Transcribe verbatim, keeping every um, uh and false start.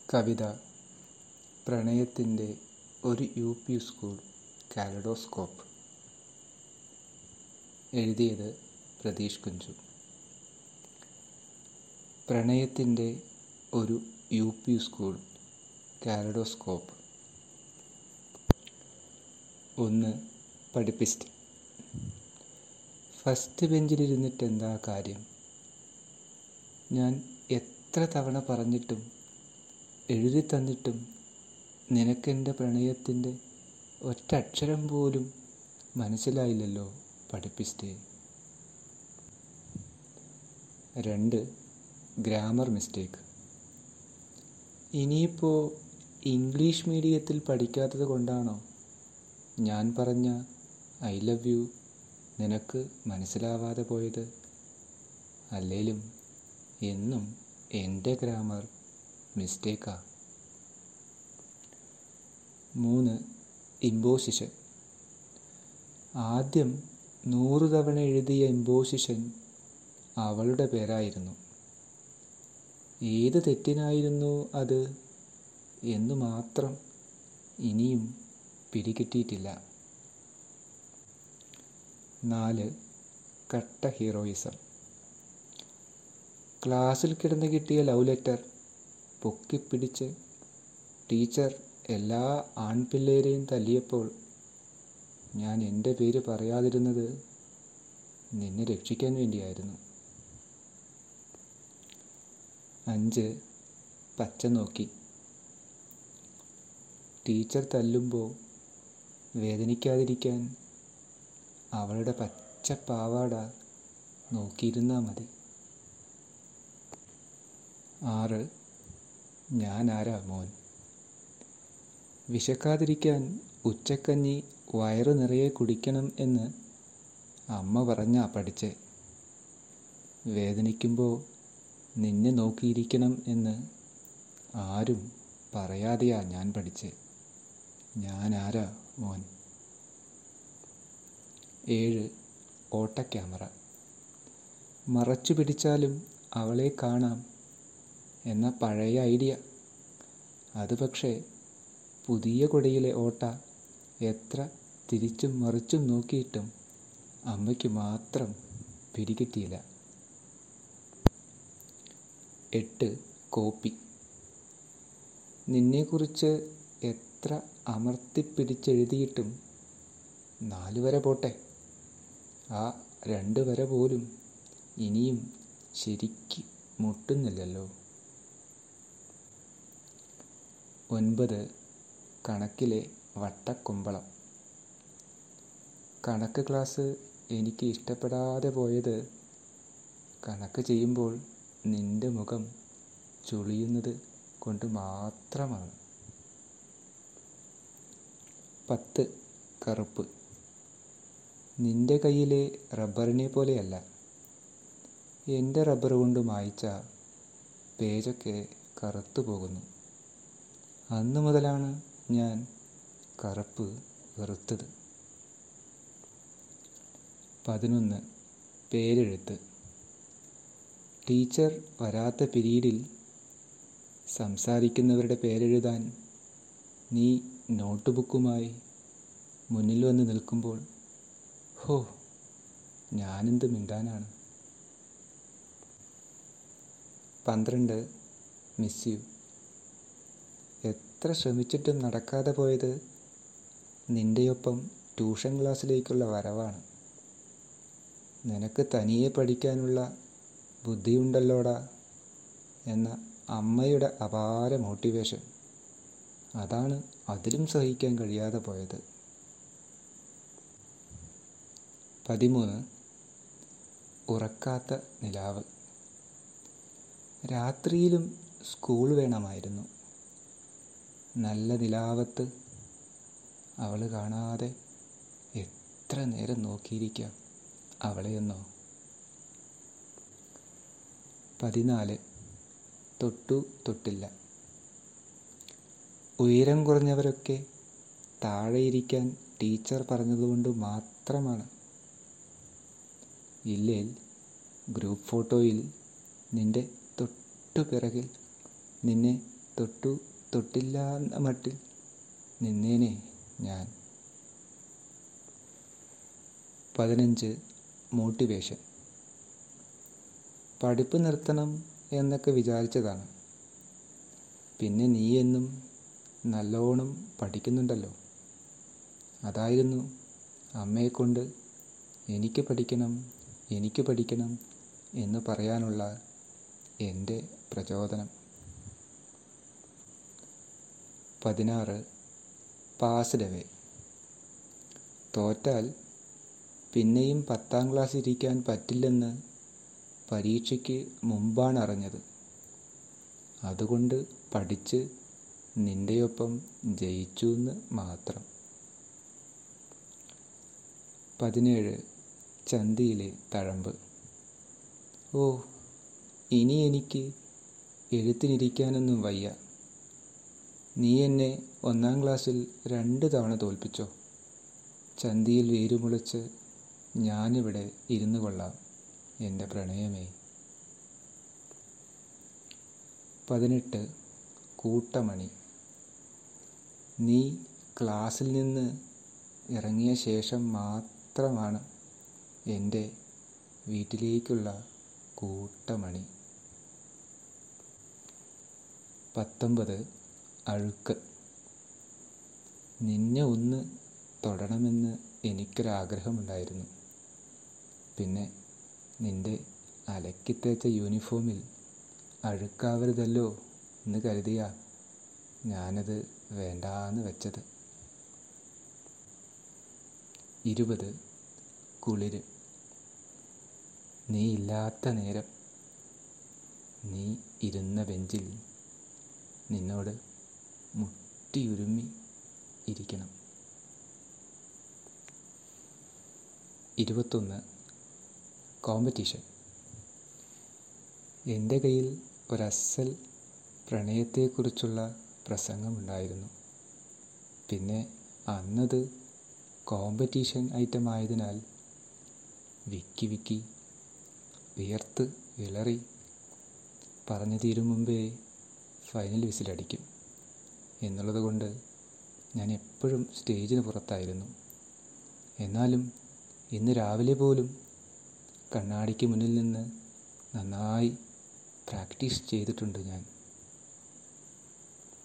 കവിത പ്രണയത്തിൻ്റെ ഒരു U P school kaleidoscope. എഴുതിയത് പ്രതീഷ് കുഞ്ചു. പ്രണയത്തിൻ്റെ ഒരു യു പി സ്കൂൾ കാലഡോസ്കോപ്പ്. ഒന്ന്, പഠിപ്പിസ്റ്റ്. ഫസ്റ്റ് ബെഞ്ചിലിരുന്നിട്ട് എന്താ കാര്യം? ഞാൻ എത്ര തവണ പറഞ്ഞിട്ടും എഴുതി തന്നിട്ടും നിനക്കെൻ്റെ പ്രണയത്തിൻ്റെ ഒറ്റക്ഷരം പോലും മനസ്സിലായില്ലല്ലോ പഠിപ്പിസ്റ്റേ. രണ്ട്, ഗ്രാമർ മിസ്റ്റേക്ക്. ഇനിയിപ്പോൾ ഇംഗ്ലീഷ് മീഡിയത്തിൽ പഠിക്കാത്തത് കൊണ്ടാണോ ഞാൻ പറഞ്ഞ ഐ ലവ് യു നിനക്ക് മനസ്സിലാവാതെ പോയത്? അല്ലേലും എന്നും എൻ്റെ ഗ്രാമർ മിസ്റ്റേക്കാ. മൂന്ന്, ഇമ്പോസിഷൻ. ആദ്യം നൂറു തവണ എഴുതിയ ഇമ്പോസിഷൻ അവളുടെ പേരായിരുന്നു. ഏത് തെറ്റിനായിരുന്നു അത് എന്നു മാത്രം ഇനിയും പിടികിട്ടിയിട്ടില്ല. നാല്, കട്ട ഹീറോയിസം. ക്ലാസ്സിൽ കിടന്ന് കിട്ടിയ ലവ് ലെറ്റർ പൊക്കിപ്പിടിച്ച് ടീച്ചർ എല്ലാ ആൺപിള്ളേരെയും തല്ലിയപ്പോൾ ഞാൻ എൻ്റെ പേര് പറയാതിരുന്നത് നിന്നെ രക്ഷിക്കാൻ വേണ്ടിയായിരുന്നു. അഞ്ച്, പച്ച നോക്കി. ടീച്ചർ തല്ലുമ്പോൾ വേദനിക്കാതിരിക്കാൻ അവളുടെ പച്ച പാവാട നോക്കിയിരുന്നാൽ മതി. ആറ്, ഞാൻ ആരാ മോൻ. വിശക്കാതിരിക്കാൻ ഉച്ചക്കഞ്ഞി വയറു നിറയെ കുടിക്കണം എന്ന് അമ്മ പറഞ്ഞാ പഠിച്ചേ. വേദനിക്കുമ്പോൾ നിന്നെ നോക്കിയിരിക്കണം എന്ന് ആരും പറയാതെയാ ഞാൻ പഠിച്ചേ. ഞാൻ ആരാ മോൻ. ഏഴ്, ഓട്ട ക്യാമറ. മറച്ചു പിടിച്ചാലും അവളെ കാണാം എന്ന പഴയ ഐഡിയ. അത് പക്ഷേ പുതിയ കൊടിയിലെ ഓട്ട എത്ര തിരിച്ചും മറിച്ചും നോക്കിയിട്ടും അമ്മയ്ക്ക് മാത്രം പിടികിട്ടിയില്ല. എട്ട്, കോപ്പി. നിന്നെക്കുറിച്ച് എത്ര അമർത്തിപ്പിടിച്ചെഴുതിയിട്ടും നാല് വര പോട്ടെ, ആ രണ്ട് വര പോലും ഇനിയും ശരിക്ക് മുട്ടുന്നില്ലല്ലോ. ഒൻപത്, കണക്കിലെ വട്ടക്കുമ്പളം. കണക്ക് ക്ലാസ് എനിക്ക് ഇഷ്ടപ്പെടാതെ പോയത് കണക്ക് ചെയ്യുമ്പോൾ നിന്റെ മുഖം ചുളിയുന്നത് കൊണ്ട് മാത്രമാണ്. പത്ത്, കറുപ്പ്. നിന്റെ കയ്യിലെ റബ്ബറിനെ പോലെയല്ല. എൻ്റെ റബ്ബർ കൊണ്ട് മായ്ച്ച പേജൊക്കെ കറുത്തു പോകുന്നു. അന്നു മുതലാണ് ഞാൻ കറുപ്പ് വെറുത്തത്. പതിനൊന്ന്, പേരെഴുത്ത്. ടീച്ചർ വരാത്ത പിരീഡിൽ സംസാരിക്കുന്നവരുടെ പേരെഴുതാൻ നീ നോട്ട് ബുക്കുമായി മുന്നിൽ വന്ന് നിൽക്കുമ്പോൾ ഹോ, ഞാനെന്ത് മിണ്ടാനാണ്. പന്ത്രണ്ട്, മിസ് യു. എത്ര ശ്രമിച്ചിട്ടും നടക്കാതെ പോയത് നിൻ്റെയൊപ്പം ട്യൂഷൻ ക്ലാസ്സിലേക്കുള്ള വരവാണ്. നിനക്ക് തനിയെ പഠിക്കാനുള്ള ബുദ്ധിയുണ്ടല്ലോടാ എന്ന അമ്മയുടെ അപാര മോട്ടിവേഷൻ, അതാണ് അതിലും സഹിക്കാൻ കഴിയാതെ പോയത്. പതിമൂന്ന്, ഉറക്കാത്ത നിലാവ്. രാത്രിയിലും സ്കൂൾ വേണമായിരുന്നു. നല്ല നിലാവത്ത് അവൾ കാണാതെ എത്ര നേരം നോക്കിയിരിക്കാം അവളെയെന്നോ. പതിനാല്, തൊട്ടു തൊട്ടില്ല. ഉയരം കുറഞ്ഞവരൊക്കെ താഴെയിരിക്കാൻ ടീച്ചർ പറഞ്ഞതുകൊണ്ട് മാത്രമാണ്. ഇല്ലേൽ ഗ്രൂപ്പ് ഫോട്ടോയിൽ നിന്റെ തൊട്ടു പിറകിൽ നിന്നെ തൊട്ടു തൊട്ടില്ല എന്ന മട്ടിൽ നിന്നേനെ ഞാൻ. പതിനഞ്ച്. മോട്ടിവേഷൻ. പഠിപ്പ് നിർത്തണം എന്നൊക്കെ വിചാരിച്ചതാണ്. പിന്നെ നീ എന്നും നല്ലോണം പഠിക്കുന്നുണ്ടല്ലോ. അതായിരുന്നു അമ്മയെക്കൊണ്ട് എനിക്ക് പഠിക്കണം എനിക്ക് പഠിക്കണം എന്ന് പറയാനുള്ള എൻ്റെ പ്രചോദനം. പതിനാറ്. Passed away. തോറ്റാൽ പിന്നെയും പത്താം ക്ലാസ് ഇരിക്കാൻ പറ്റില്ലെന്ന് പരീക്ഷയ്ക്ക് മുമ്പാണ് അറിഞ്ഞത്. അതുകൊണ്ട് പഠിച്ച് നിൻ്റെയൊപ്പം ജയിച്ചു എന്ന് മാത്രം. പതിനേഴ്. ചന്തിയിലെ തഴമ്പ്. ഓ, ഇനി എനിക്ക് എഴുത്തിനിരിക്കാനൊന്നും വയ്യ. നീ എന്നെ ഒന്നാം ക്ലാസ്സിൽ രണ്ട് തവണ തോൽപ്പിച്ചോ. ചന്തിയിൽ വേരുമുളച്ച് ഞാനിവിടെ ഇരുന്നു കൊള്ളാം എൻ്റെ പ്രണയമേ. പതിനെട്ട്. കൂട്ടമണി. നീ ക്ലാസ്സിൽ നിന്ന് ഇറങ്ങിയ ശേഷം മാത്രമാണ് എൻ്റെ വീട്ടിലേക്കുള്ള കൂട്ടമണി. പത്തൊമ്പത്. അഴുക്ക്. നിന്നെ ഒന്ന് തൊടണമെന്ന് എനിക്കൊരാഗ്രഹമുണ്ടായിരുന്നു. പിന്നെ നിൻ്റെ അലക്കിത്തേച്ച യൂണിഫോമിൽ അഴുക്കാവരുതല്ലോ എന്ന് കരുതിയാ ഞാനത് വേണ്ടാന്ന് വെച്ചത്. ഇരുപത്. കുളിര്. നീ ഇല്ലാത്ത നേരം നീ ഇരുന്ന ബെഞ്ചിൽ നിന്നോട് മുട്ടിയുരുമ്മി ഇരിക്കണം. ഇരുപത്തൊന്ന്. കോമ്പറ്റീഷൻ. എൻ്റെ കയ്യിൽ ഒരസൽ പ്രണയത്തെക്കുറിച്ചുള്ള പ്രസംഗമുണ്ടായിരുന്നു. പിന്നെ അന്നത് കോമ്പറ്റീഷൻ ഐറ്റം ആയതിനാൽ വിക്കി വിക്കി വിയർത്ത് വിളറി പറഞ്ഞു തീരും മുമ്പേ ഫൈനൽ വിസിലടിക്കും എന്നുള്ളത് കൊണ്ട് ഞാൻ എപ്പോഴും സ്റ്റേജിന് പുറത്തായിരുന്നു. എന്നാലും ഇന്ന് രാവിലെ പോലും കണ്ണാടിക്ക് മുന്നിൽ നിന്ന് നന്നായി പ്രാക്ടീസ് ചെയ്തിട്ടുണ്ട് ഞാൻ.